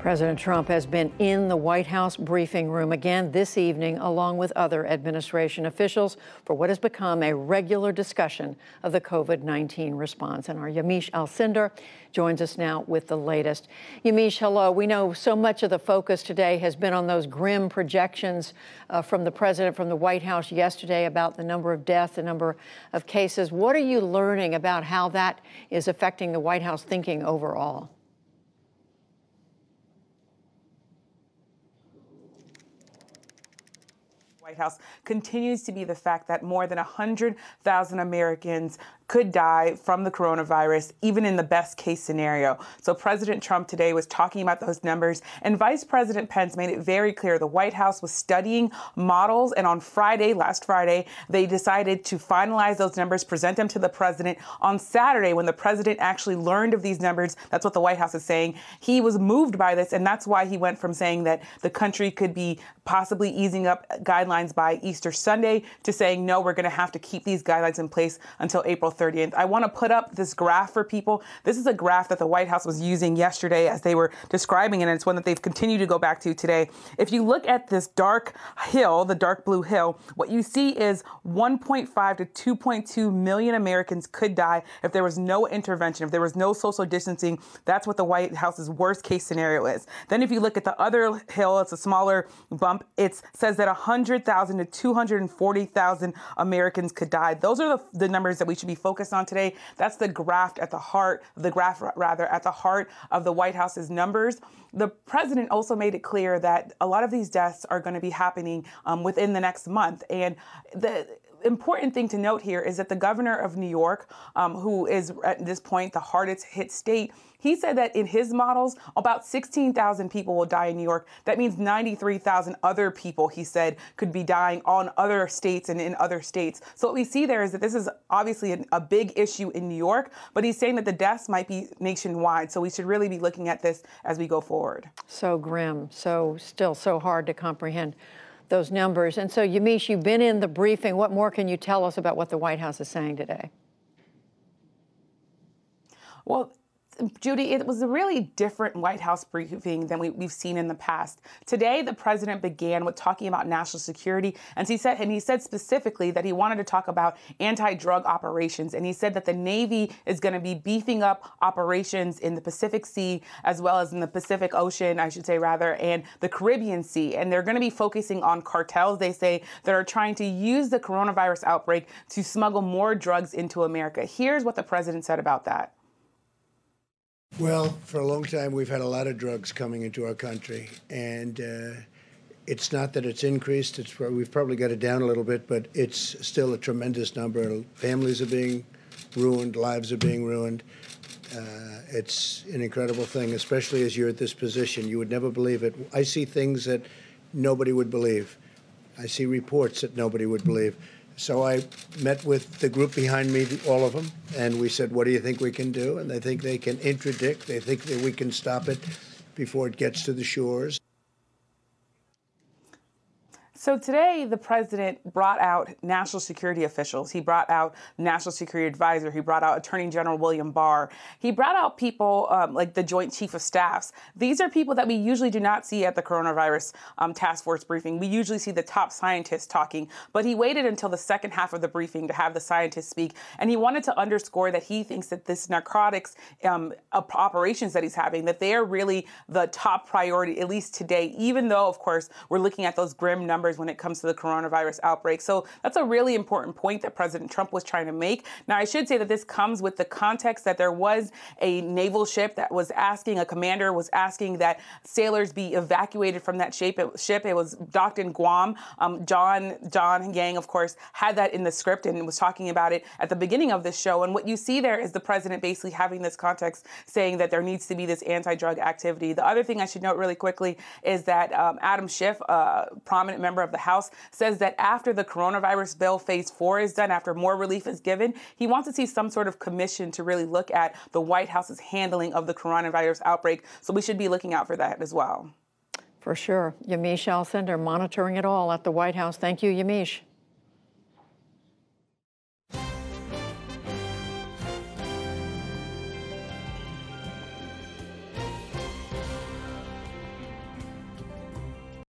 President Trump has been in the White House briefing room again this evening, along with other administration officials, for what has become a regular discussion of the COVID-19 response. And our Yamiche Alcindor joins us now with the latest. Yamiche, hello. We know so much of the focus today has been on those grim projections from the president from the White House yesterday about the number of deaths, the number of cases. What are you learning about how that is affecting the White House thinking overall? White House continues to be the fact that more than 100,000 Americans could die from the coronavirus, even in the best case scenario. So President Trump today was talking about those numbers, and Vice President Pence made it very clear the White House was studying models, and on Friday, last Friday, they decided to finalize those numbers, present them to the president. On Saturday, when the president actually learned of these numbers, that's what the White House is saying, he was moved by this, and that's why he went from saying that the country could be possibly easing up guidelines by Easter Sunday to saying, no, we're going to have to keep these guidelines in place until April 30th. I want to put up this graph for people. This is a graph that the White House was using yesterday as they were describing it, and it's one that they've continued to go back to today. If you look at this dark hill, the dark blue hill, what you see is 1.5 to 2.2 million Americans could die if there was no intervention, if there was no social distancing. That's what the White House's worst case scenario is. Then if you look at the other hill, it's a smaller bump. It says that 100,000 to 240,000 Americans could die. Those are the numbers that we should be focused on today. That's the graph at the heart of the White House's numbers. The president also made it clear that a lot of these deaths are going to be happening within the next month. And the important thing to note here is that the governor of New York, who is at this point the hardest hit state, he said that in his models, about 16,000 people will die in New York. That means 93,000 other people, he said, could be dying on other states and in other states. So what we see there is that this is obviously a big issue in New York, but he's saying that the deaths might be nationwide. So we should really be looking at this as we go forward. So grim, still so hard to comprehend those numbers. And so, Yamiche, you've been in the briefing. What more can you tell us about what the White House is saying today? Well, Judy, it was a really different White House briefing than we've seen in the past. Today, the president began with talking about national security, and he said specifically that he wanted to talk about anti-drug operations, and he said that the Navy is going to be beefing up operations in the Pacific Sea as well as in the Pacific Ocean, I should say rather, and the Caribbean Sea, and they're going to be focusing on cartels, they say, that are trying to use the coronavirus outbreak to smuggle more drugs into America. Here's what the president said about that. Well, for a long time, we've had a lot of drugs coming into our country, and it's not that it's increased. We've probably got it down a little bit, but it's still a tremendous number. Families are being ruined, lives are being ruined. It's an incredible thing, especially as you're at this position. You would never believe it. I see things that nobody would believe. I see reports that nobody would believe. So I met with the group behind me, all of them, and we said, what do you think we can do? And they think they can interdict. They think that we can stop it before it gets to the shores. So today, the president brought out national security officials. He brought out National Security Advisor. He brought out Attorney General William Barr. He brought out people like the Joint Chief of Staffs. These are people that we usually do not see at the coronavirus task force briefing. We usually see the top scientists talking, but he waited until the second half of the briefing to have the scientists speak. And he wanted to underscore that he thinks that this narcotics operations that he's having, that they are really the top priority, at least today, even though, of course, we're looking at those grim numbers when it comes to the coronavirus outbreak. So that's a really important point that President Trump was trying to make. Now, I should say that this comes with the context that there was a naval ship that was asking, a commander was asking that sailors be evacuated from that ship. It was docked in Guam. John Yang, of course, had that in the script and was talking about it at the beginning of this show. And what you see there is the president basically having this context saying that there needs to be this anti-drug activity. The other thing I should note really quickly is that Adam Schiff, a prominent member of the House, says that after the coronavirus bill phase 4 is done, after more relief is given, he wants to see some sort of commission to really look at the White House's handling of the coronavirus outbreak. So we should be looking out for that as well. For sure. Yamiche Alcindor monitoring it all at the White House. Thank you, Yamiche.